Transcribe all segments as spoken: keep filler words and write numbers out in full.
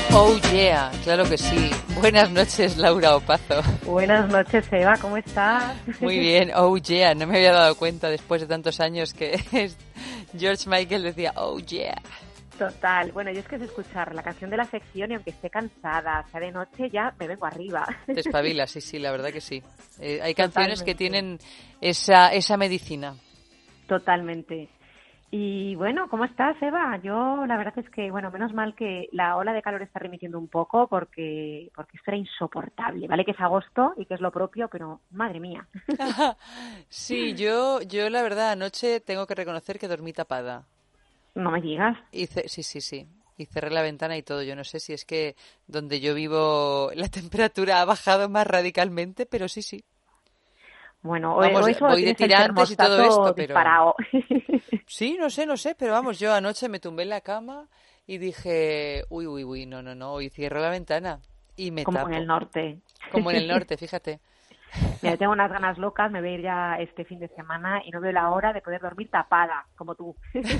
Oh yeah, claro que sí. Buenas noches, Laura Opazo. Buenas noches, Eva, ¿cómo estás? Muy bien, oh yeah, no me había dado cuenta después de tantos años que George Michael decía oh yeah. Total, bueno, yo es que es escuchar la canción de la sección y aunque esté cansada, sea de noche, ya me vengo arriba. Te espabila, sí, sí, la verdad que sí. Eh, hay canciones Totalmente. que tienen esa, esa medicina. Totalmente. Y bueno, ¿cómo estás, Eva? Yo la verdad es que, bueno, menos mal que la ola de calor está remitiendo un poco porque porque esto era insoportable, ¿vale? Que es agosto y que es lo propio, pero madre mía. Sí, yo yo la verdad anoche tengo que reconocer que dormí tapada. No me digas. Hice, sí, sí, sí. Y cerré la ventana y todo. Yo no sé si es que donde yo vivo la temperatura ha bajado más radicalmente, pero sí, sí. Bueno, vamos, o eso voy de tirantes y todo esto, pero... disparado. Sí, no sé, no sé, pero vamos, yo anoche me tumbé en la cama y dije, uy, uy, uy, no, no, no, y cierro la ventana y me Como tapo. en el norte. Como en el norte, fíjate. Mira, tengo unas ganas locas, me voy a ir ya este fin de semana y no veo la hora de poder dormir tapada, como tú.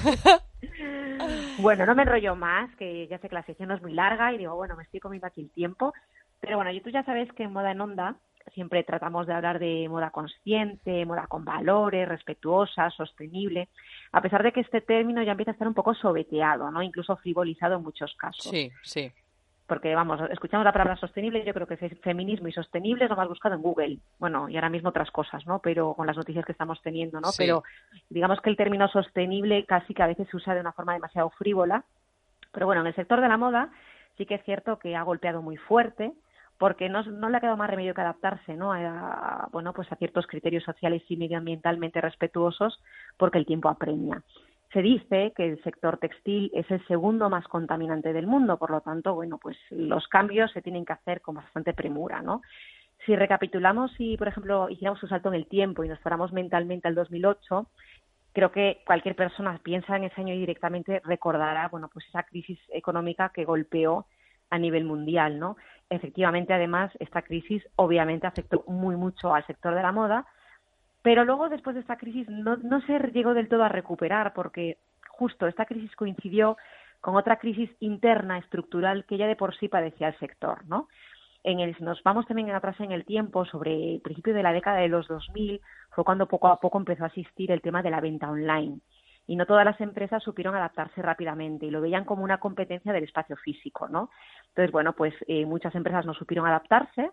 Bueno, no me enrollo más, que ya sé que la sesión no es muy larga y digo, bueno, me estoy comiendo aquí el tiempo. Pero bueno, y tú ya sabes que en Moda en Onda siempre tratamos de hablar de moda consciente, moda con valores, respetuosa, sostenible, a pesar de que este término ya empieza a estar un poco sobeteado, ¿no? Incluso frivolizado en muchos casos. Sí, sí. Porque, vamos, escuchamos la palabra sostenible y yo creo que feminismo y sostenible es lo más buscado en Google. Bueno, y ahora mismo otras cosas, ¿no? Pero con las noticias que estamos teniendo, ¿no? Sí. Pero digamos que el término sostenible casi que a veces se usa de una forma demasiado frívola. Pero bueno, en el sector de la moda sí que es cierto que ha golpeado muy fuerte porque no, no le ha quedado más remedio que adaptarse, ¿no? A, bueno, pues a ciertos criterios sociales y medioambientalmente respetuosos porque el tiempo apremia. Se dice que el sector textil es el segundo más contaminante del mundo, por lo tanto, bueno, pues los cambios se tienen que hacer con bastante premura, ¿no? Si recapitulamos y, por ejemplo, hiciéramos un salto en el tiempo y nos fuéramos mentalmente al dos mil ocho, creo que cualquier persona piensa en ese año y directamente recordará, bueno, pues esa crisis económica que golpeó a nivel mundial, ¿no? Efectivamente, además, esta crisis obviamente afectó muy mucho al sector de la moda, pero luego, después de esta crisis, no, no se llegó del todo a recuperar, porque justo esta crisis coincidió con otra crisis interna, estructural, que ya de por sí padecía el sector, ¿no? En el, nos vamos también atrás en el tiempo, sobre el principio de la década de los dos mil, fue cuando poco a poco empezó a existir el tema de la venta online. Y no todas las empresas supieron adaptarse rápidamente y lo veían como una competencia del espacio físico, ¿no? Entonces, bueno, pues eh, muchas empresas no supieron adaptarse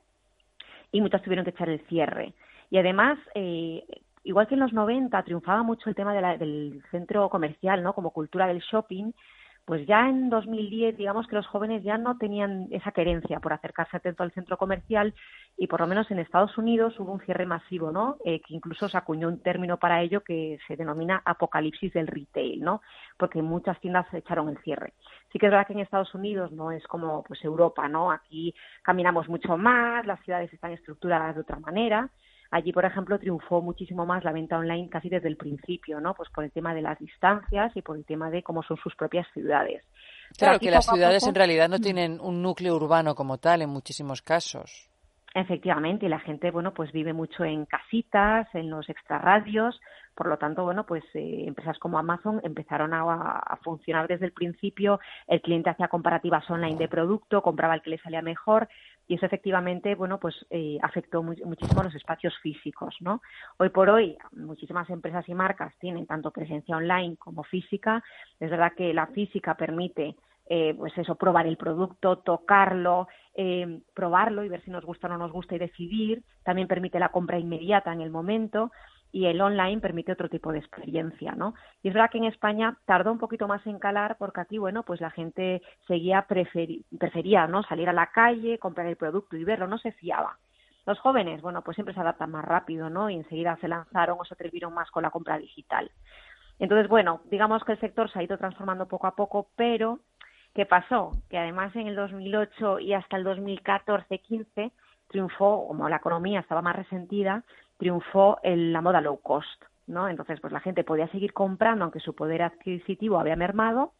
y muchas tuvieron que echar el cierre. Y además, eh, igual que en los noventa triunfaba mucho el tema de la, del centro comercial, ¿no? Como cultura del shopping, pues ya en dos mil diez, digamos que los jóvenes ya no tenían esa querencia por acercarse tanto al centro comercial y por lo menos en Estados Unidos hubo un cierre masivo, ¿no? Eh, que incluso se acuñó un término para ello que se denomina apocalipsis del retail, ¿no? Porque muchas tiendas echaron el cierre. Sí que es verdad que en Estados Unidos no es como pues Europa, ¿no? Aquí caminamos mucho más, las ciudades están estructuradas de otra manera. Allí, por ejemplo, triunfó muchísimo más la venta online casi desde el principio, ¿no? Pues por el tema de las distancias y por el tema de cómo son sus propias ciudades. Claro, que las ciudades poco... en realidad no tienen un núcleo urbano como tal en muchísimos casos. Efectivamente, y la gente, bueno, pues vive mucho en casitas, en los extrarradios, por lo tanto, bueno, pues eh, empresas como Amazon empezaron a, a funcionar desde el principio, el cliente hacía comparativas online de producto, compraba el que le salía mejor, y eso efectivamente, bueno, pues eh, afectó muy, muchísimo a los espacios físicos, ¿no? Hoy por hoy, muchísimas empresas y marcas tienen tanto presencia online como física. Es verdad que la física permite Eh, pues eso, probar el producto, tocarlo, eh, probarlo y ver si nos gusta o no nos gusta y decidir. También permite la compra inmediata en el momento y el online permite otro tipo de experiencia, ¿no? Y es verdad que en España tardó un poquito más en calar porque aquí, bueno, pues la gente seguía preferi- prefería, ¿no? Salir a la calle, comprar el producto y verlo, no se fiaba. Los jóvenes, bueno, pues siempre se adaptan más rápido, ¿no? Y enseguida se lanzaron o se atrevieron más con la compra digital. Entonces, bueno, digamos que el sector se ha ido transformando poco a poco, pero ¿qué pasó? Que además en el dos mil ocho y hasta el dos mil catorce quince triunfó, como la economía estaba más resentida, triunfó el, la moda low cost, ¿no? Entonces, pues la gente podía seguir comprando, aunque su poder adquisitivo había mermado,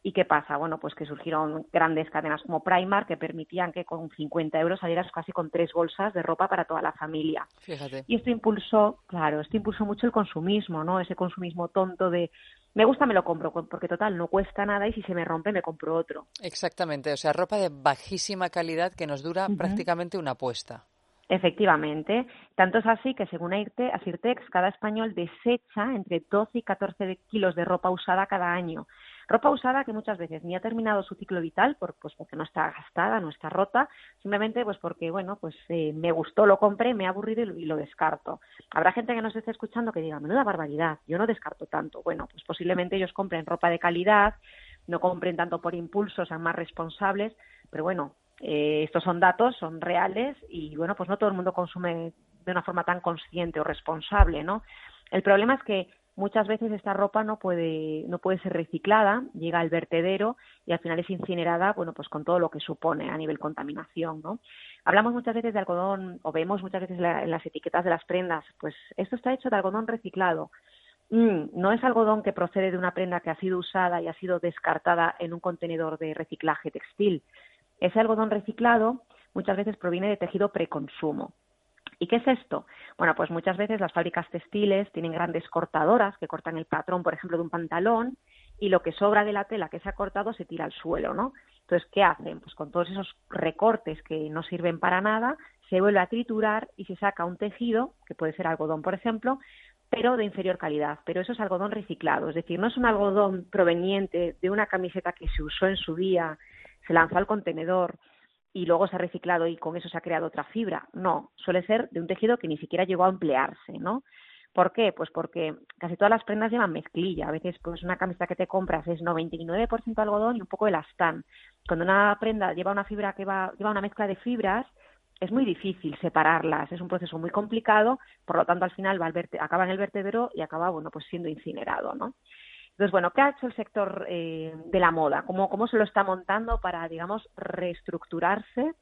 ¿Y qué pasa? Bueno, pues que surgieron grandes cadenas como Primark que permitían que con cincuenta euros salieras casi con tres bolsas de ropa para toda la familia. Fíjate. Y esto impulsó, claro, esto impulsó mucho el consumismo, ¿no? Ese consumismo tonto de me gusta, me lo compro, porque total, no cuesta nada y si se me rompe me compro otro. Exactamente, o sea, ropa de bajísima calidad que nos dura Uh-huh. prácticamente una puesta. Efectivamente. Tanto es así que, según Asirtex, cada español desecha entre doce y catorce kilos de ropa usada cada año. Ropa usada que muchas veces ni ha terminado su ciclo vital, por, pues porque no está gastada, no está rota, simplemente pues porque, bueno, pues eh, me gustó, lo compré, me ha aburrido y lo, y lo descarto. Habrá gente que nos esté escuchando que diga, menuda barbaridad, yo no descarto tanto. Bueno, pues posiblemente ellos compren ropa de calidad, no compren tanto por impulso, sean más responsables, pero bueno, Eh, estos son datos, son reales y, bueno, pues no todo el mundo consume de una forma tan consciente o responsable, ¿no? El problema es que muchas veces esta ropa no puede no puede ser reciclada, llega al vertedero y al final es incinerada, bueno, pues con todo lo que supone a nivel contaminación, ¿no? Hablamos muchas veces de algodón, o vemos muchas veces la, en las etiquetas de las prendas, pues esto está hecho de algodón reciclado. Mm, no es algodón que procede de una prenda que ha sido usada y ha sido descartada en un contenedor de reciclaje textil. Ese algodón reciclado muchas veces proviene de tejido preconsumo. ¿Y qué es esto? Bueno, pues muchas veces las fábricas textiles tienen grandes cortadoras que cortan el patrón, por ejemplo, de un pantalón y lo que sobra de la tela que se ha cortado se tira al suelo, ¿no? Entonces, ¿qué hacen? Pues con todos esos recortes que no sirven para nada, se vuelve a triturar y se saca un tejido, que puede ser algodón, por ejemplo, pero de inferior calidad. Pero eso es algodón reciclado, es decir, no es un algodón proveniente de una camiseta que se usó en su día, se lanzó al contenedor y luego se ha reciclado y con eso se ha creado otra fibra. No, suele ser de un tejido que ni siquiera llegó a emplearse, ¿no? ¿Por qué? Pues porque casi todas las prendas llevan mezclilla. A veces pues una camiseta que te compras es noventa y nueve por ciento algodón y un poco elastán. Cuando una prenda lleva una fibra que va lleva una mezcla de fibras, es muy difícil separarlas. Es un proceso muy complicado, por lo tanto al final va al verte, acaba en el vertedero y acaba, bueno, pues siendo incinerado, ¿no? Entonces, bueno, ¿qué ha hecho el sector eh, de la moda? ¿Cómo, ¿Cómo se lo está montando para, digamos, reestructurarse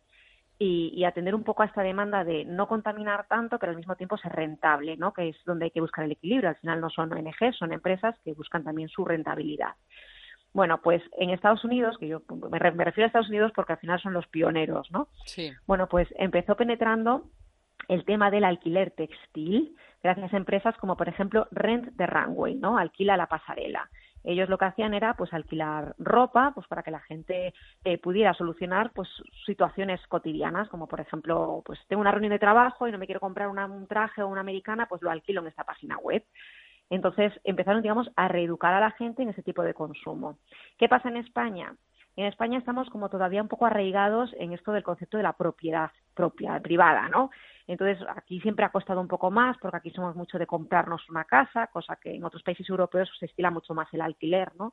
y, y atender un poco a esta demanda de no contaminar tanto, pero al mismo tiempo ser rentable, ¿no? Que es donde hay que buscar el equilibrio. Al final no son O N Ge, son empresas que buscan también su rentabilidad. Bueno, pues en Estados Unidos, que yo me refiero a Estados Unidos porque al final son los pioneros, ¿no? Sí. Bueno, pues empezó penetrando el tema del alquiler textil gracias a empresas como, por ejemplo, Rent the Runway, ¿no? Alquila la pasarela. Ellos lo que hacían era pues alquilar ropa pues para que la gente eh, pudiera solucionar pues situaciones cotidianas, como por ejemplo, pues tengo una reunión de trabajo y no me quiero comprar una, un traje o una americana, pues lo alquilo en esta página web. Entonces empezaron, digamos, a reeducar a la gente en ese tipo de consumo. ¿Qué pasa en España? En España estamos como todavía un poco arraigados en esto del concepto de la propiedad propia, privada, ¿no? Entonces, aquí siempre ha costado un poco más porque aquí somos mucho de comprarnos una casa, cosa que en otros países europeos se estila mucho más el alquiler, ¿no?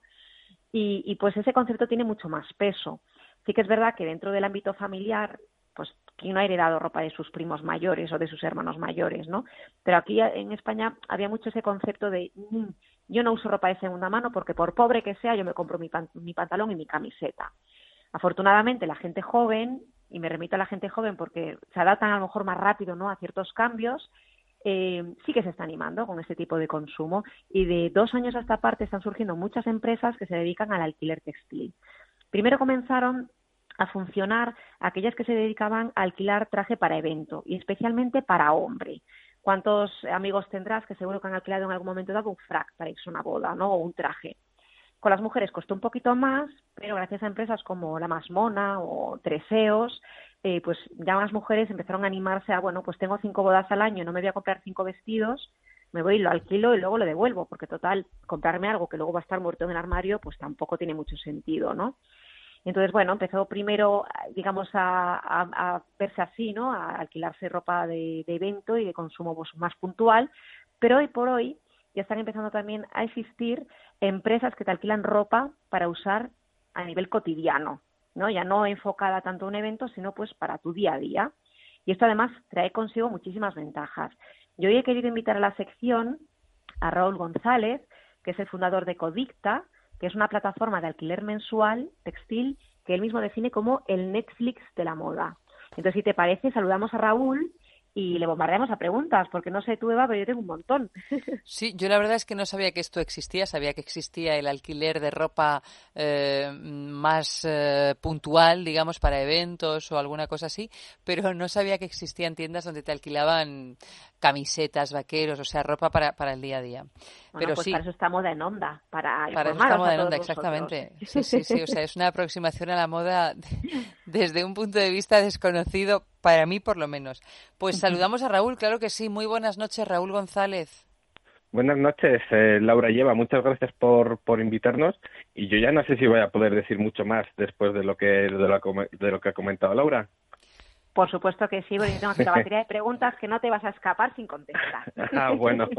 Y, y pues ese concepto tiene mucho más peso. Sí que es verdad que dentro del ámbito familiar, pues ¿quién no ha heredado ropa de sus primos mayores o de sus hermanos mayores, ¿no? Pero aquí en España había mucho ese concepto de mmm, yo no uso ropa de segunda mano porque por pobre que sea yo me compro mi, pan, mi pantalón y mi camiseta. Afortunadamente la gente joven, y me remito a la gente joven porque se adaptan a lo mejor más rápido, ¿no?, a ciertos cambios, eh, sí que se está animando con este tipo de consumo y de dos años a esta parte están surgiendo muchas empresas que se dedican al alquiler textil. Primero comenzaron a funcionar aquellas que se dedicaban a alquilar traje para evento y especialmente para hombre. ¿Cuántos amigos tendrás que seguro que han alquilado en algún momento dado un frac para irse a una boda, ¿no?, o un traje? Con las mujeres costó un poquito más, pero gracias a empresas como La Más Mona o Treseos, eh, pues ya las mujeres empezaron a animarse a, bueno, pues tengo cinco bodas al año, no me voy a comprar cinco vestidos, me voy y lo alquilo y luego lo devuelvo, porque total, comprarme algo que luego va a estar muerto en el armario, pues tampoco tiene mucho sentido, ¿no? Entonces, bueno, empezó primero, digamos, a, a, a verse así, ¿no?, a alquilarse ropa de, de evento y de consumo pues, más puntual, pero hoy por hoy ya están empezando también a existir empresas que te alquilan ropa para usar a nivel cotidiano, ¿no? Ya no enfocada tanto a un evento, sino pues para tu día a día. Y esto además trae consigo muchísimas ventajas. Yo hoy he querido invitar a la sección a Raúl González, que es el fundador de Codicta, que es una plataforma de alquiler mensual textil que él mismo define como el Netflix de la moda. Entonces, si te parece, saludamos a Raúl y le bombardeamos a preguntas, porque no sé tú, Eva, pero yo tengo un montón. Sí, yo la verdad es que no sabía que esto existía, sabía que existía el alquiler de ropa eh, más eh, puntual, digamos, para eventos o alguna cosa así, pero no sabía que existían tiendas donde te alquilaban camisetas, vaqueros, o sea, ropa para, para el día a día. Bueno, Pero pues para sí, eso está Moda en Onda, para para eso está informaros a moda en todos onda, vosotros. exactamente. Sí, sí, sí, o sea, es una aproximación a la moda desde un punto de vista desconocido, para mí por lo menos. Pues saludamos a Raúl, claro que sí. Muy buenas noches, Raúl González. Buenas noches, eh, Laura Lleva. Muchas gracias por, por invitarnos. Y yo ya no sé si voy a poder decir mucho más después de lo que de lo, de lo que ha comentado Laura. Por supuesto que sí, porque yo tengo aquí una batería de preguntas que no te vas a escapar sin contestar. Ah, bueno.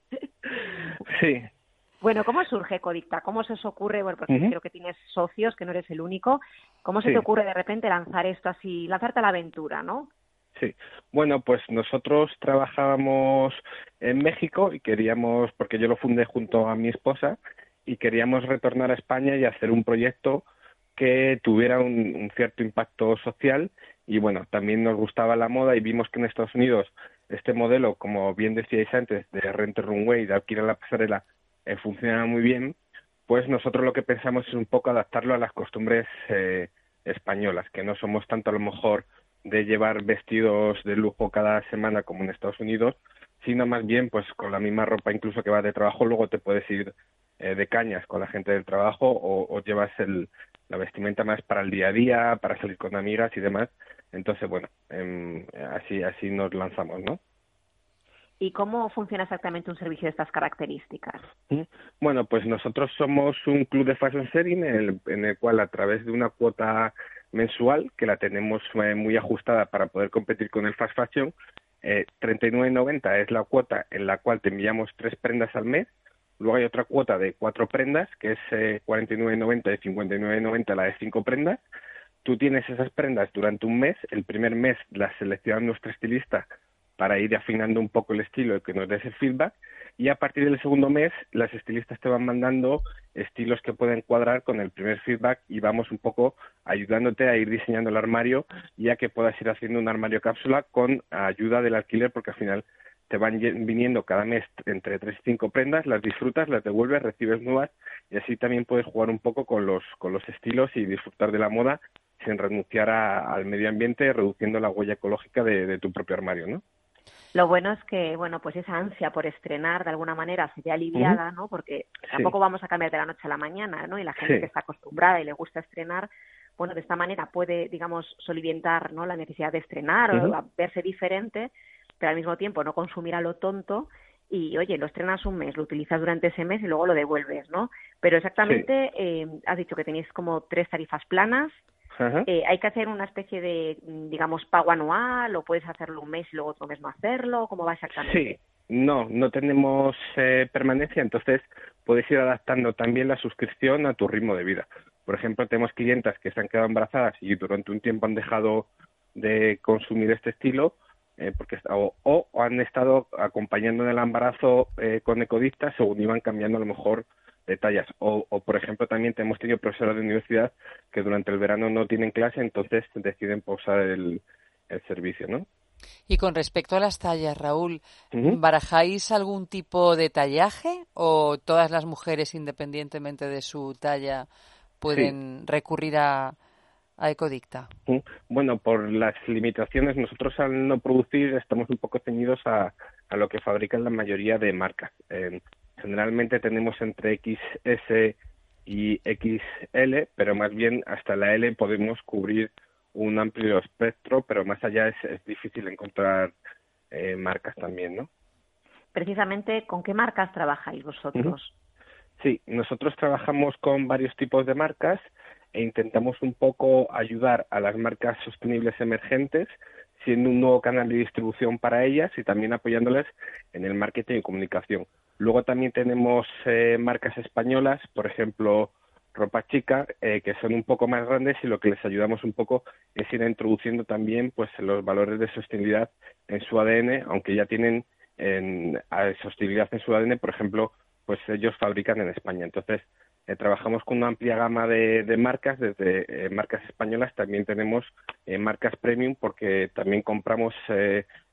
Sí. Bueno, ¿cómo surge Ecodicta? ¿Cómo se os ocurre? Bueno, porque Uh-huh. creo que tienes socios, que no eres el único. ¿Cómo se Sí. te ocurre de repente lanzar esto así, lanzarte a la aventura, no? Sí, bueno, pues nosotros trabajábamos en México y queríamos, porque yo lo fundé junto a mi esposa, y queríamos retornar a España y hacer un proyecto que tuviera un, un cierto impacto social. Y bueno, también nos gustaba la moda y vimos que en Estados Unidos este modelo, como bien decíais antes, de rent a runway, de alquilar la pasarela, eh, funciona muy bien. Pues nosotros lo que pensamos es un poco adaptarlo a las costumbres eh, españolas, que no somos tanto a lo mejor de llevar vestidos de lujo cada semana como en Estados Unidos, sino más bien pues con la misma ropa incluso que vas de trabajo, luego te puedes ir eh, de cañas con la gente del trabajo o, o llevas el, la vestimenta más para el día a día, para salir con amigas y demás. Entonces, bueno, eh, así así nos lanzamos, ¿no? ¿Y cómo funciona exactamente un servicio de estas características? Bueno, pues nosotros somos un club de fashion sharing en el, en el cual a través de una cuota mensual, que la tenemos eh, muy ajustada para poder competir con el fast fashion, eh, treinta y nueve noventa es la cuota en la cual te enviamos tres prendas al mes. Luego hay otra cuota de cuatro prendas, que es eh, cuarenta y nueve noventa y cincuenta y nueve noventa la de cinco prendas. Tú tienes esas prendas durante un mes. El primer mes las selecciona nuestro estilista para ir afinando un poco el estilo y que nos des el feedback. Y a partir del segundo mes, las estilistas te van mandando estilos que pueden cuadrar con el primer feedback y vamos un poco ayudándote a ir diseñando el armario, ya que puedas ir haciendo un armario cápsula con ayuda del alquiler, porque al final te van viniendo cada mes entre tres y cinco prendas, las disfrutas, las devuelves, recibes nuevas y así también puedes jugar un poco con los, con los estilos y disfrutar de la moda sin renunciar a, al medio ambiente, reduciendo la huella ecológica de, de tu propio armario, ¿no? Lo bueno es que, bueno, pues esa ansia por estrenar de alguna manera se ve aliviada, ¿no? Porque tampoco Sí. vamos a cambiar de la noche a la mañana, ¿no? Y la gente Sí. que está acostumbrada y le gusta estrenar, bueno, de esta manera puede, digamos, soliviantar, ¿no? La necesidad de estrenar Uh-huh. o verse diferente, pero al mismo tiempo no consumir a lo tonto y, oye, lo estrenas un mes, lo utilizas durante ese mes y luego lo devuelves, ¿no? Pero exactamente, eh, has dicho que tenéis como tres tarifas planas. Ajá. Eh, ¿Hay que hacer una especie de, digamos, pago anual o puedes hacerlo un mes y luego otro mes no hacerlo? ¿Cómo va exactamente? Sí, no, no tenemos eh, permanencia, entonces puedes ir adaptando también la suscripción a tu ritmo de vida. Por ejemplo, tenemos clientas que se han quedado embarazadas y durante un tiempo han dejado de consumir este estilo eh, porque o, o han estado acompañando en el embarazo eh, con Ecodicta según iban cambiando a lo mejor de tallas. O, o, por ejemplo, también hemos tenido profesores de universidad que durante el verano no tienen clase, entonces deciden pausar el, el servicio, ¿no? Y con respecto a las tallas, Raúl, Uh-huh. ¿barajáis algún tipo de tallaje o todas las mujeres, independientemente de su talla, Sí. pueden recurrir a, a Ecodicta? Bueno, por las limitaciones, nosotros al no producir estamos un poco ceñidos a, a lo que fabrican la mayoría de marcas. Eh, generalmente tenemos entre equis ese y equis ele, pero más bien hasta la ele podemos cubrir un amplio espectro, pero más allá es, es difícil encontrar eh, marcas también, ¿no? Precisamente, ¿con qué marcas trabajáis vosotros? Sí, nosotros trabajamos con varios tipos de marcas e intentamos un poco ayudar a las marcas sostenibles emergentes, siendo un nuevo canal de distribución para ellas y también apoyándoles en el marketing y comunicación. Luego también tenemos eh, marcas españolas, por ejemplo, Ropa Chica, eh, que son un poco más grandes y lo que les ayudamos un poco es ir introduciendo también pues los valores de sostenibilidad en su A D N, aunque ya tienen en, sostenibilidad en su A D N, por ejemplo, pues ellos fabrican en España. Entonces, eh, trabajamos con una amplia gama de, de marcas, desde eh, marcas españolas, también tenemos eh, marcas premium, porque también compramos eh,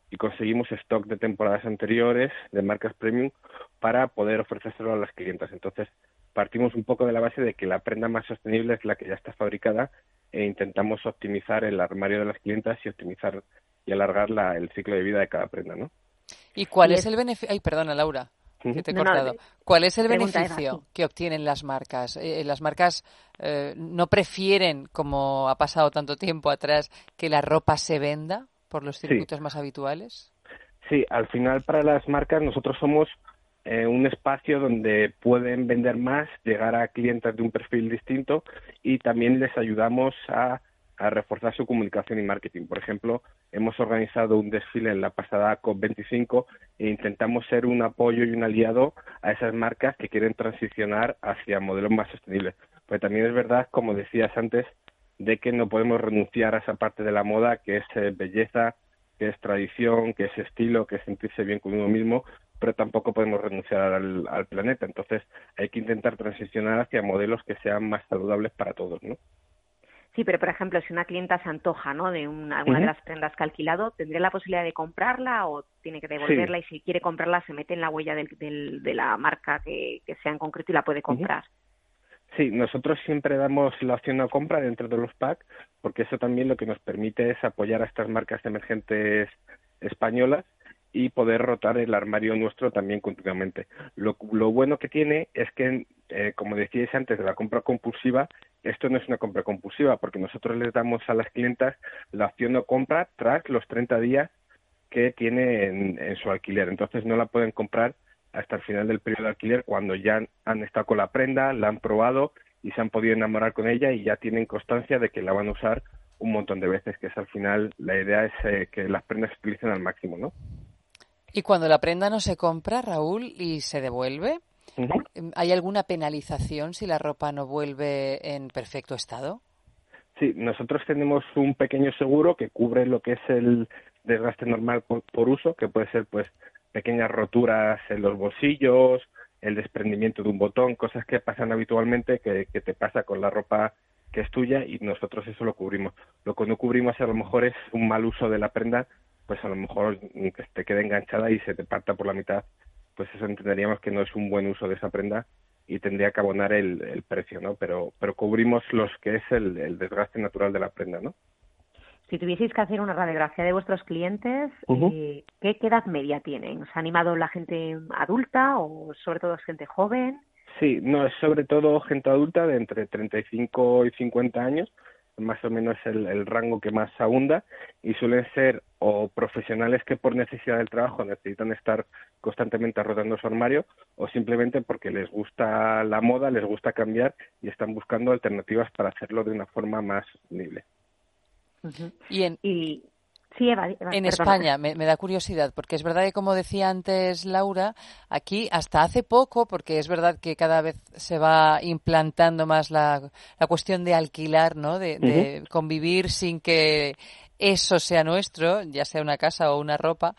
y conseguimos stock de temporadas anteriores de marcas premium para poder ofrecérselo a las clientas. Entonces, partimos un poco de la base de que la prenda más sostenible es la que ya está fabricada e intentamos optimizar el armario de las clientas y optimizar y alargar la, el ciclo de vida de cada prenda, ¿no? ¿Y cuál Y es es... el beneficio? Ay, perdona, Laura, que te he No, no, cortado. ¿Cuál es el pregunta, Eva, sí. beneficio que obtienen las marcas? Eh, ¿Las marcas eh, no prefieren, como ha pasado tanto tiempo atrás, que la ropa se venda por los circuitos Sí, más habituales? sí, al final para las marcas nosotros somos eh, un espacio donde pueden vender más, llegar a clientes de un perfil distinto y también les ayudamos a, a reforzar su comunicación y marketing. Por ejemplo, hemos organizado un desfile en la pasada COP veinticinco e intentamos ser un apoyo y un aliado a esas marcas que quieren transicionar hacia modelos más sostenibles. Pero también es verdad, como decías antes, de que no podemos renunciar a esa parte de la moda que es eh, belleza, que es tradición, que es estilo, que es sentirse bien con uno mismo, pero tampoco podemos renunciar al, al planeta. Entonces hay que intentar transicionar hacia modelos que sean más saludables para todos, ¿no? Sí, pero por ejemplo, si una clienta se antoja, ¿no?, de una, alguna de Uh-huh. las prendas que ha alquilado, ¿tendría la posibilidad de comprarla o tiene que Sí. devolverla? Y si quiere comprarla, se mete en la huella del, del, de la marca que, que sea en concreto y la puede Uh-huh. comprar. Sí, nosotros siempre damos la opción a compra dentro de los packs, porque eso también lo que nos permite es apoyar a estas marcas emergentes españolas y poder rotar el armario nuestro también continuamente. Lo, lo bueno que tiene es que, eh, como decíais antes, de la compra compulsiva, esto no es una compra compulsiva, porque nosotros les damos a las clientas la opción de compra tras los treinta días que tiene en, en su alquiler. Entonces no la pueden comprar hasta el final del periodo de alquiler, cuando ya han, han estado con la prenda, la han probado y se han podido enamorar con ella y ya tienen constancia de que la van a usar un montón de veces, que es al final, la idea es eh, que las prendas se utilicen al máximo, ¿no? Y cuando la prenda no se compra, Raúl, y se devuelve, Uh-huh. ¿hay alguna penalización si la ropa no vuelve en perfecto estado? Sí, nosotros tenemos un pequeño seguro que cubre lo que es el desgaste normal por, por uso, que puede ser pues pequeñas roturas en los bolsillos, el desprendimiento de un botón, cosas que pasan habitualmente, que, que te pasa con la ropa que es tuya y nosotros eso lo cubrimos. Lo que no cubrimos a lo mejor es un mal uso de la prenda, pues a lo mejor que te quede enganchada y se te parta por la mitad, pues eso entenderíamos que no es un buen uso de esa prenda y tendría que abonar el, el precio, ¿no? Pero pero cubrimos los que es el, el desgaste natural de la prenda, ¿no? Si tuvieseis que hacer una radiografía de vuestros clientes, Uh-huh. eh, ¿qué, ¿qué edad media tienen? ¿Os ha animado la gente adulta o sobre todo es gente joven? Sí, no, es sobre todo gente adulta de entre treinta y cinco y cincuenta años, más o menos el, el rango que más abunda, y suelen ser o profesionales que por necesidad del trabajo necesitan estar constantemente rotando su armario, o simplemente porque les gusta la moda, les gusta cambiar y están buscando alternativas para hacerlo de una forma más sostenible. Uh-huh. Y en, Y sí, Eva, Eva En perdona. España, me, me da curiosidad, porque es verdad que, como decía antes Laura, aquí hasta hace poco, porque es verdad que cada vez se va implantando más la, la cuestión de alquilar, ¿no? De, Uh-huh. de convivir sin que eso sea nuestro, ya sea una casa o una ropa.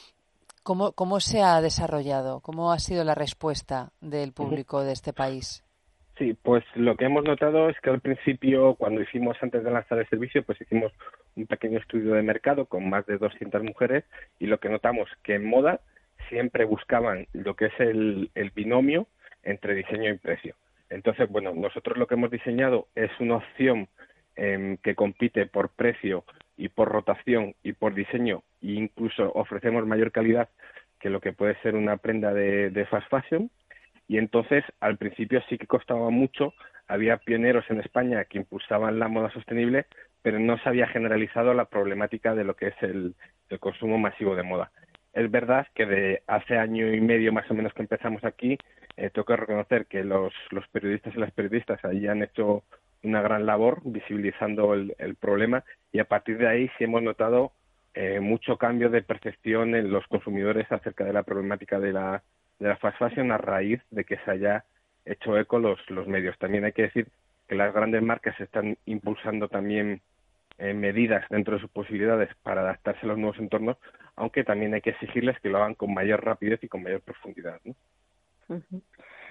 ¿Cómo, cómo se ha desarrollado? ¿Cómo ha sido la respuesta del público Uh-huh. de este país? Sí, pues lo que hemos notado es que al principio, cuando hicimos antes de lanzar el servicio, pues hicimos un pequeño estudio de mercado con más de doscientas mujeres y lo que notamos que en moda siempre buscaban lo que es el, el binomio entre diseño y precio. Entonces, bueno, nosotros lo que hemos diseñado es una opción eh, que compite por precio y por rotación y por diseño e incluso ofrecemos mayor calidad que lo que puede ser una prenda de, de fast fashion. Y entonces, al principio sí que costaba mucho, había pioneros en España que impulsaban la moda sostenible, pero no se había generalizado la problemática de lo que es el, el consumo masivo de moda. Es verdad que de hace año y medio más o menos que empezamos aquí, eh, tengo que reconocer que los, los periodistas y las periodistas ahí han hecho una gran labor visibilizando el, el problema y a partir de ahí sí hemos notado eh, mucho cambio de percepción en los consumidores acerca de la problemática de la de la fast fashion a raíz de que se haya hecho eco los, los medios. También hay que decir que las grandes marcas están impulsando también eh, medidas dentro de sus posibilidades para adaptarse a los nuevos entornos, aunque también hay que exigirles que lo hagan con mayor rapidez y con mayor profundidad, ¿no? Uh-huh.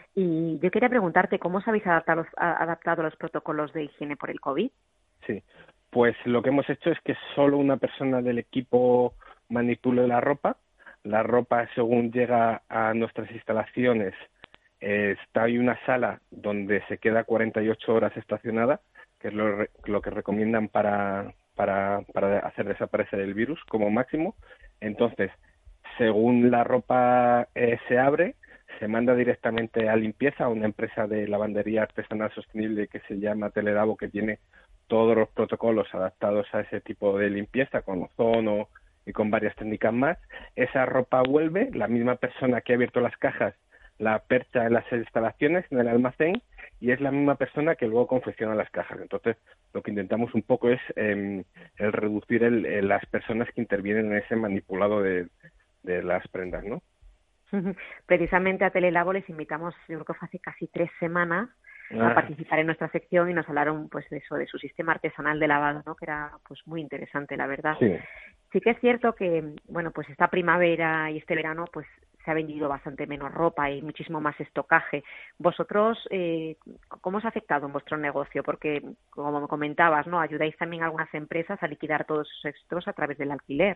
Y yo quería preguntarte, ¿cómo os habéis adaptado, adaptado a los protocolos de higiene por el COVID? Sí, pues lo que hemos hecho es que solo una persona del equipo manipulo la ropa. La ropa, según llega a nuestras instalaciones, eh, está hay una sala donde se queda cuarenta y ocho horas estacionada, que es lo, lo que recomiendan para, para, para hacer desaparecer el virus como máximo. Entonces, según la ropa eh, se abre, se manda directamente a limpieza a una empresa de lavandería artesanal sostenible que se llama Teledavo, que tiene todos los protocolos adaptados a ese tipo de limpieza, con ozono y con varias técnicas más. Esa ropa vuelve, la misma persona que ha abierto las cajas la percha en las instalaciones, en el almacén, y es la misma persona que luego confecciona las cajas. Entonces, lo que intentamos un poco es eh, el reducir el, el, las personas que intervienen en ese manipulado de, de las prendas, ¿no? Precisamente a Telelabo les invitamos, yo creo que fue hace casi tres semanas, ah. a participar en nuestra sección y nos hablaron pues de eso, de su sistema artesanal de lavado, ¿no? Que era pues muy interesante, la verdad. Sí. Sí que es cierto que, bueno, pues esta primavera y este verano pues se ha vendido bastante menos ropa y muchísimo más estocaje. Vosotros, eh, ¿cómo os ha afectado en vuestro negocio? Porque, como me comentabas, ¿no? Ayudáis también a algunas empresas a liquidar todos sus extras a través del alquiler.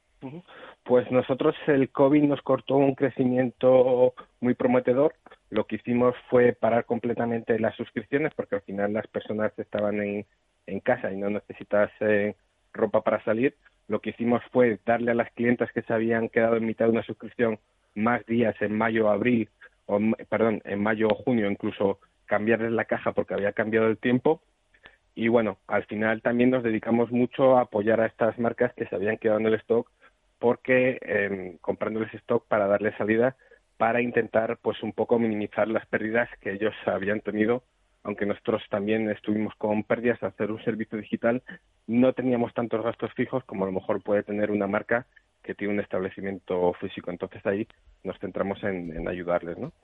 Pues nosotros el COVID nos cortó un crecimiento muy prometedor. Lo que hicimos fue parar completamente las suscripciones porque al final las personas estaban en, en casa y no necesitas eh, ropa para salir. Lo que hicimos fue darle a las clientas que se habían quedado en mitad de una suscripción más días en mayo, abril, o perdón, en mayo o junio, incluso cambiarles la caja porque había cambiado el tiempo. Y bueno, al final también nos dedicamos mucho a apoyar a estas marcas que se habían quedado en el stock porque eh, comprándoles stock para darles salida para intentar pues un poco minimizar las pérdidas que ellos habían tenido, aunque nosotros también estuvimos con pérdidas de hacer un servicio digital, no teníamos tantos gastos fijos como a lo mejor puede tener una marca que tiene un establecimiento físico. Entonces ahí nos centramos en, en ayudarles, ¿no?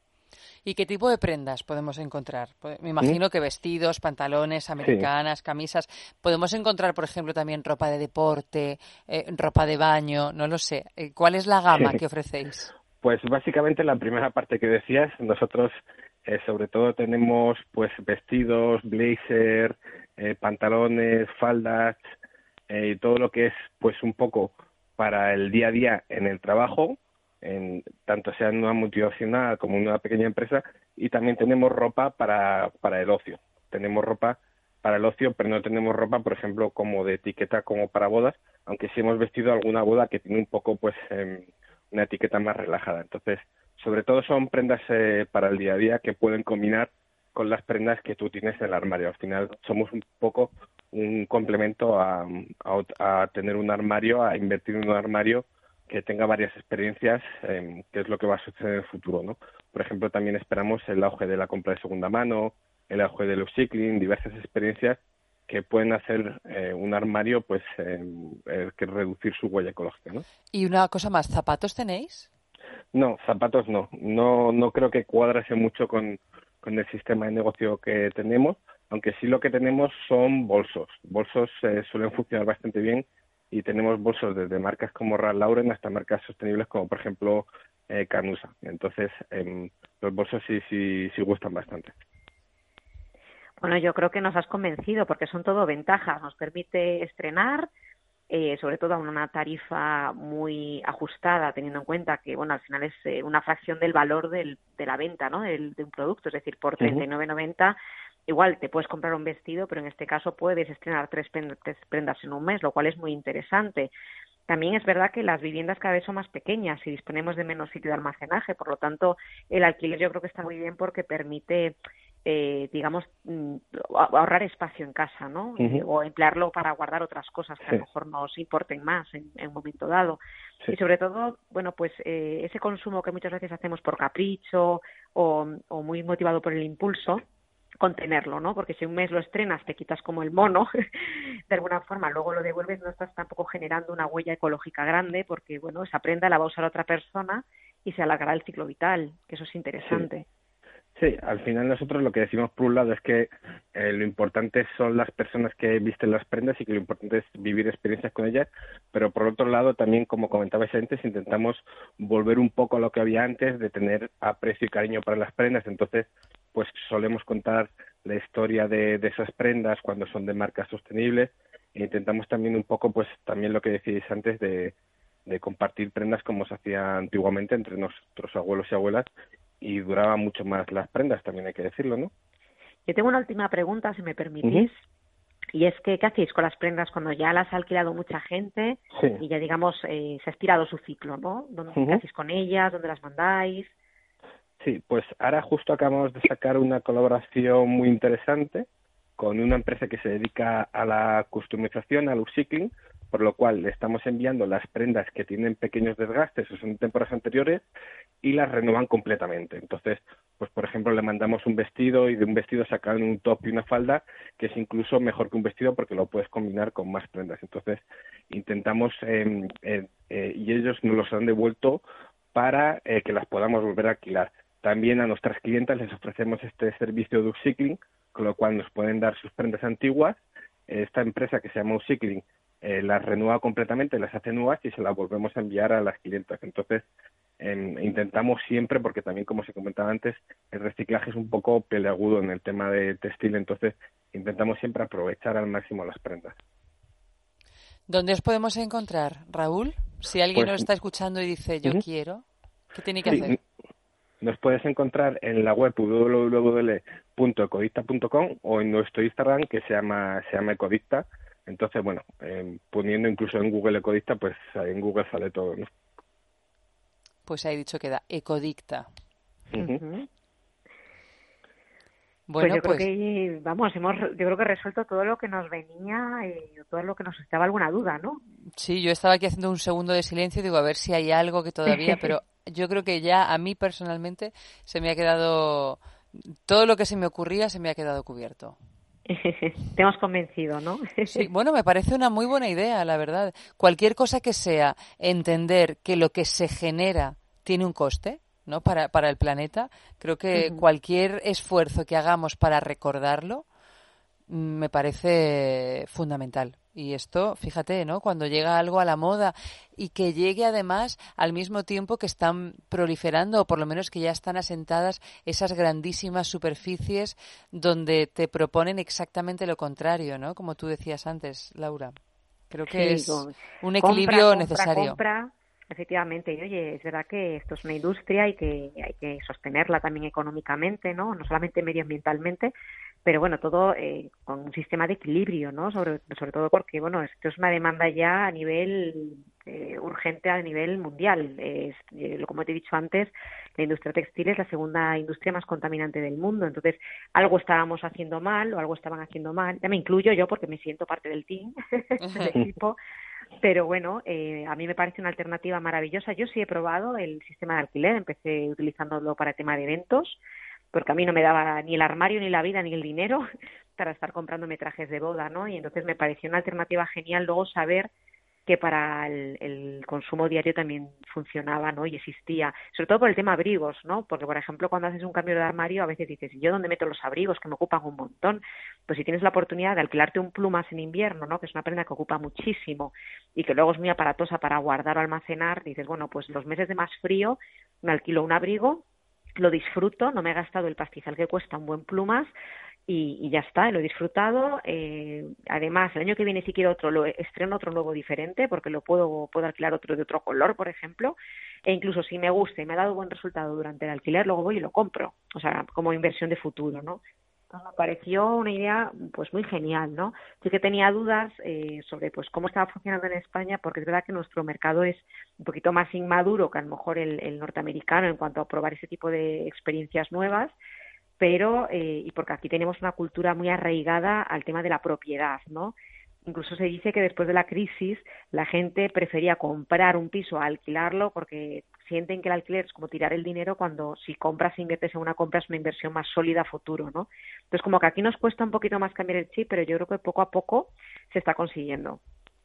¿Y qué tipo de prendas podemos encontrar? Me imagino ¿Mm? que vestidos, pantalones, americanas, sí. camisas. ¿Podemos encontrar, por ejemplo, también ropa de deporte, eh, ropa de baño? No lo sé. ¿Cuál es la gama sí. que ofrecéis? Pues básicamente la primera parte que decías, nosotros eh, sobre todo tenemos pues vestidos, blazer, eh, pantalones, faldas, eh, y todo lo que es pues un poco para el día a día en el trabajo, en, tanto sea en una multinacional como en una pequeña empresa, y también tenemos ropa para, para el ocio. Tenemos ropa para el ocio, pero no tenemos ropa, por ejemplo, como de etiqueta como para bodas, aunque sí hemos vestido alguna boda que tiene un poco pues eh, una etiqueta más relajada. Entonces, sobre todo son prendas eh, para el día a día que pueden combinar con las prendas que tú tienes en el armario. Al final somos un poco un complemento a, a, a tener un armario, a invertir en un armario que tenga varias experiencias, eh, que es lo que va a suceder en el futuro, ¿no? Por ejemplo, también esperamos el auge de la compra de segunda mano, el auge del upcycling, diversas experiencias que pueden hacer eh, un armario, pues, eh, eh, que reducir su huella ecológica, ¿no? Y una cosa más, ¿zapatos tenéis? No, zapatos no. No, no creo que cuadrase mucho con, con el sistema de negocio que tenemos, aunque sí lo que tenemos son bolsos. Bolsos eh, suelen funcionar bastante bien. Y tenemos bolsos desde marcas como Ralph Lauren hasta marcas sostenibles como, por ejemplo, eh, Canusa. Entonces, eh, los bolsos sí, sí, sí gustan bastante. Bueno, yo creo que nos has convencido porque son todo ventajas. Nos permite estrenar, eh, sobre todo a una tarifa muy ajustada, teniendo en cuenta que, bueno, al final es eh, una fracción del valor del, de la venta, ¿no? Del, de un producto. Es decir, por treinta y nueve noventa igual te puedes comprar un vestido, pero en este caso puedes estrenar tres prendas en un mes, lo cual es muy interesante. También es verdad que las viviendas cada vez son más pequeñas y disponemos de menos sitio de almacenaje, por lo tanto, el alquiler yo creo que está muy bien porque permite, eh, digamos, ahorrar espacio en casa, ¿no? Uh-huh. O emplearlo para guardar otras cosas que sí. a lo mejor nos importen más en, en un momento dado. Sí. Y sobre todo, bueno, pues eh, ese consumo que muchas veces hacemos por capricho o, o muy motivado por el impulso, contenerlo, ¿no? Porque si un mes lo estrenas, te quitas como el mono, de alguna forma, luego lo devuelves, no estás tampoco generando una huella ecológica grande, porque, bueno, esa prenda la va a usar otra persona y se alargará el ciclo vital, que eso es interesante. Sí, sí, al final nosotros lo que decimos por un lado es que eh, lo importante son las personas que visten las prendas y que lo importante es vivir experiencias con ellas, pero por otro lado también, como comentabais antes, intentamos volver un poco a lo que había antes de tener aprecio y cariño para las prendas. Entonces, pues solemos contar la historia de, de esas prendas cuando son de marcas sostenibles e intentamos también un poco, pues también lo que decíais antes de, de compartir prendas como se hacía antiguamente entre nuestros abuelos y abuelas, y duraban mucho más las prendas, también hay que decirlo, ¿no? Yo tengo una última pregunta, si me permitís. Uh-huh. Y es que, ¿qué hacéis con las prendas cuando ya las ha alquilado mucha gente sí. y ya, digamos, eh, se ha estirado su ciclo, ¿no? ¿Dónde, uh-huh. ¿Qué hacéis con ellas? ¿Dónde las mandáis? Sí, pues ahora justo acabamos de sacar una colaboración muy interesante con una empresa que se dedica a la customización, al upcycling, por lo cual le estamos enviando las prendas que tienen pequeños desgastes o son temporadas anteriores y las renuevan completamente. Entonces, pues por ejemplo, le mandamos un vestido y de un vestido sacan un top y una falda que es incluso mejor que un vestido porque lo puedes combinar con más prendas. Entonces, intentamos, eh, eh, eh, y ellos nos los han devuelto para eh, que las podamos volver a alquilar. También a nuestras clientas les ofrecemos este servicio de upcycling, con lo cual nos pueden dar sus prendas antiguas. Esta empresa que se llama Upcycling eh, las renueva completamente, las hace nuevas y se las volvemos a enviar a las clientas. Entonces, eh, intentamos siempre, porque también, como se comentaba antes, el reciclaje es un poco peleagudo en el tema de textil, entonces intentamos siempre aprovechar al máximo las prendas. ¿Dónde os podemos encontrar, Raúl? Si alguien pues, nos está escuchando y dice, yo uh-huh. quiero, ¿qué tiene que sí. hacer? Nos puedes encontrar en la web doble u doble u doble u punto ecodicta punto com o en nuestro Instagram, que se llama se llama Ecodicta. Entonces, bueno, eh, poniendo incluso en Google Ecodicta, pues en Google sale todo, ¿no? Pues ahí dicho queda, Ecodicta. Uh-huh. Uh-huh. Bueno, pues yo pues... creo que, vamos, hemos, yo creo que resuelto todo lo que nos venía y todo lo que nos estaba alguna duda, ¿no? Sí, yo estaba aquí haciendo un segundo de silencio, digo, a ver si hay algo que todavía, pero yo creo que ya a mí personalmente se me ha quedado, todo lo que se me ocurría se me ha quedado cubierto. Te hemos convencido, ¿no? Sí, bueno, me parece una muy buena idea, la verdad. Cualquier cosa que sea entender que lo que se genera tiene un coste, ¿no? Para, para el planeta, creo que uh-huh. cualquier esfuerzo que hagamos para recordarlo me parece fundamental. Y esto, fíjate, ¿no? Cuando llega algo a la moda y que llegue además al mismo tiempo que están proliferando, o por lo menos que ya están asentadas esas grandísimas superficies donde te proponen exactamente lo contrario, ¿no? Como tú decías antes, Laura. Creo que sí, es con... un equilibrio compra, necesario. Compra, compra. Efectivamente, y oye, es verdad que esto es una industria y que hay que sostenerla también económicamente, ¿no? No solamente medioambientalmente, pero bueno, todo eh, con un sistema de equilibrio, ¿no? Sobre, sobre todo porque, bueno, esto es una demanda ya a nivel eh, urgente, a nivel mundial. Es, eh, como te he dicho antes, la industria textil es la segunda industria más contaminante del mundo. Entonces, algo estábamos haciendo mal o algo estaban haciendo mal. Ya me incluyo yo porque me siento parte del team, del equipo. Pero bueno, eh, a mí me parece una alternativa maravillosa. Yo sí he probado el sistema de alquiler, empecé utilizándolo para el tema de eventos, porque a mí no me daba ni el armario, ni la vida, ni el dinero para estar comprándome trajes de boda, ¿no? Y entonces me pareció una alternativa genial luego saber que para el, el consumo diario también funcionaba, ¿no? Y existía, sobre todo por el tema abrigos, ¿no? Porque, por ejemplo, cuando haces un cambio de armario, a veces dices, ¿y yo dónde meto los abrigos que me ocupan un montón? Pues si tienes la oportunidad de alquilarte un plumas en invierno, ¿no? Que es una prenda que ocupa muchísimo y que luego es muy aparatosa para guardar o almacenar, dices, bueno, pues los meses de más frío me alquilo un abrigo, lo disfruto, no me he gastado el pastizal que cuesta un buen plumas, Y, y ya está, lo he disfrutado. Eh, además, el año que viene si quiero otro, lo estreno otro nuevo diferente, porque lo puedo, puedo alquilar otro de otro color, por ejemplo, e incluso si me gusta y me ha dado buen resultado durante el alquiler, luego voy y lo compro, o sea, como inversión de futuro, ¿no? Entonces me pareció una idea pues muy genial, ¿no? Sí que tenía dudas eh, sobre pues cómo estaba funcionando en España, porque es verdad que nuestro mercado es un poquito más inmaduro que a lo mejor el, el norteamericano en cuanto a probar ese tipo de experiencias nuevas, pero eh, y porque aquí tenemos una cultura muy arraigada al tema de la propiedad, ¿no? Incluso se dice que después de la crisis la gente prefería comprar un piso a alquilarlo porque sienten que el alquiler es como tirar el dinero cuando si compras e inviertes en una compra es una inversión más sólida a futuro, ¿no? Entonces como que aquí nos cuesta un poquito más cambiar el chip, pero yo creo que poco a poco se está consiguiendo.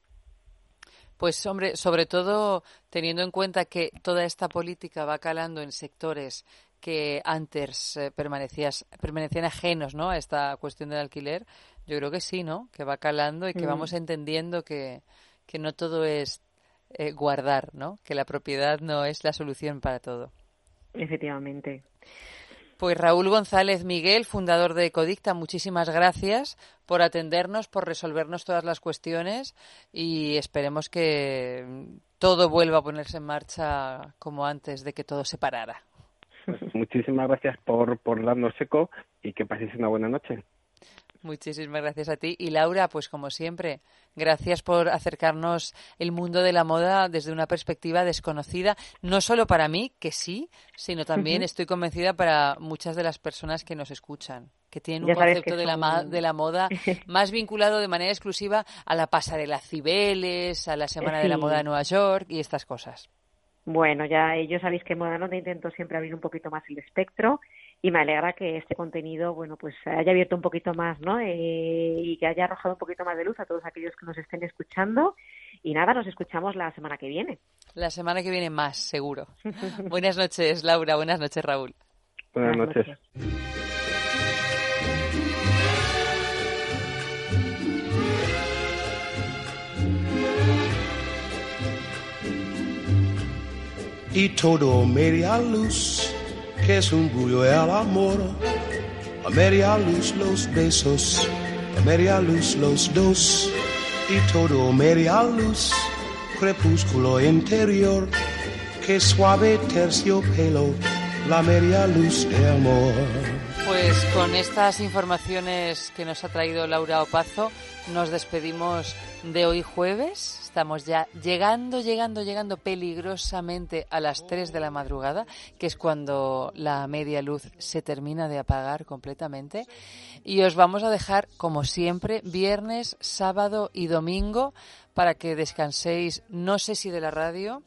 Pues hombre, sobre todo teniendo en cuenta que toda esta política va calando en sectores que antes eh, permanecías, permanecían ajenos, ¿no?, a esta cuestión del alquiler, yo creo que sí, ¿no?, que va calando y que mm. vamos entendiendo que, que no todo es eh, guardar, ¿no?, que la propiedad no es la solución para todo. Efectivamente. Pues Raúl González Miguel, fundador de Ecodicta, muchísimas gracias por atendernos, por resolvernos todas las cuestiones y esperemos que todo vuelva a ponerse en marcha como antes de que todo se parara. Pues muchísimas gracias por, por darnos eco y que paséis una buena noche. Muchísimas gracias a ti. Y Laura, pues como siempre, gracias por acercarnos el mundo de la moda desde una perspectiva desconocida, no solo para mí, que sí, sino también uh-huh. estoy convencida para muchas de las personas que nos escuchan, que tienen un ya concepto de, son... la, de la moda más vinculado de manera exclusiva a la pasarela Cibeles, a la Semana sí. de la Moda de Nueva York y estas cosas. Bueno, ya yo sabéis que en Moda Nota intento siempre abrir un poquito más el espectro y me alegra que este contenido, bueno, pues haya abierto un poquito más, ¿no? Eh, y que haya arrojado un poquito más de luz a todos aquellos que nos estén escuchando. Y nada, nos escuchamos la semana que viene. La semana que viene más, seguro. Buenas noches, Laura. Buenas noches, Raúl. Buenas, Buenas noches. noches. Y todo media luz, que es un bullo el amor. A media luz los besos, a media luz los dos. Y todo media luz, crepúsculo interior. Que suave terciopelo, la media luz de amor. Pues con estas informaciones que nos ha traído Laura Opazo, nos despedimos de hoy jueves. Estamos ya llegando, llegando, llegando peligrosamente a las tres de la madrugada, que es cuando la media luz se termina de apagar completamente. Y os vamos a dejar, como siempre, viernes, sábado y domingo para que descanséis, no sé si de la radio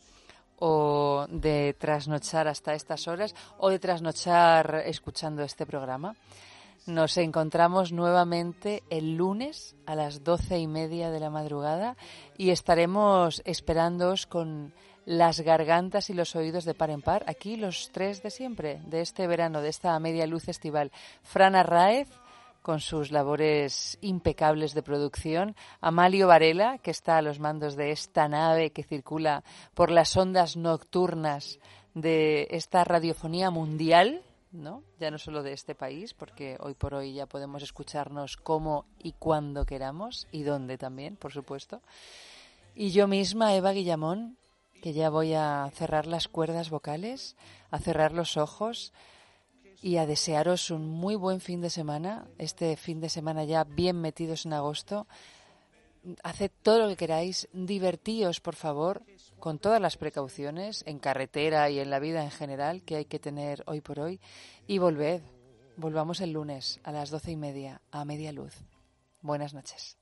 o de trasnochar hasta estas horas o de trasnochar escuchando este programa. Nos encontramos nuevamente el lunes a las doce y media de la madrugada y estaremos esperándoos con las gargantas y los oídos de par en par. Aquí los tres de siempre, de este verano, de esta media luz estival. Fran Arráez, con sus labores impecables de producción. Amalio Varela, que está a los mandos de esta nave que circula por las ondas nocturnas de esta radiofonía mundial, ¿no? Ya no solo de este país, porque hoy por hoy ya podemos escucharnos como y cuando queramos y dónde también, por supuesto. Y yo misma, Eva Guillamón, que ya voy a cerrar las cuerdas vocales, a cerrar los ojos y a desearos un muy buen fin de semana, este fin de semana ya bien metidos en agosto. Haced todo lo que queráis, divertíos, por favor, con todas las precauciones, en carretera y en la vida en general que hay que tener hoy por hoy. Y volved, volvamos el lunes a las doce y media, a media luz. Buenas noches.